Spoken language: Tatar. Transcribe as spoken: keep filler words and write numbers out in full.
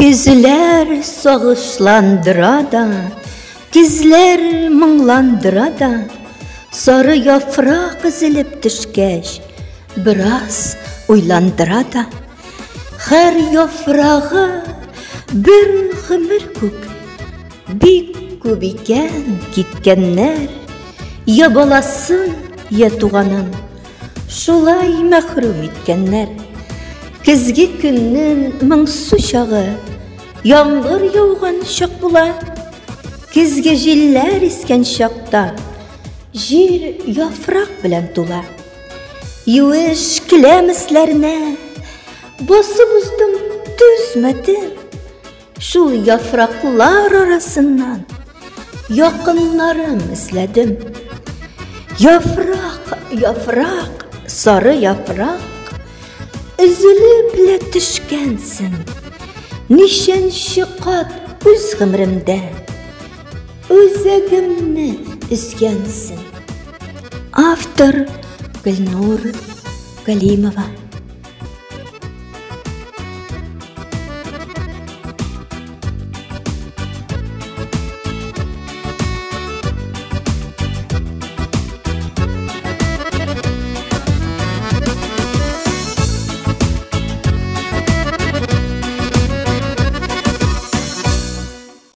Күзләр сагышландыра да, күзләр моңландыра да, сары яфрак изелеп төшкәч, бераз уйландыра да. Һәр яфрагы бер гомер күп, бик күп икән киткәннәр, я баласын, я туганын, шулай мәхрүм иткәннәр. Көзге көннең моңсу чагы, яңгыр яуган чак була. Көзге җилләр искән чакта, җир яфрак белән тула. Юеш келәмесләренә басып уздым түзмәдем. Шул яфраклар арасыннан якыннарым эзләдем. Яфрак, яфрак, сары яфрак, üzülüp лә төшкәнсең. Нишенче кат үз гомремдә үзәгемне өзгәнсең. Автор Гөлнур Галимова.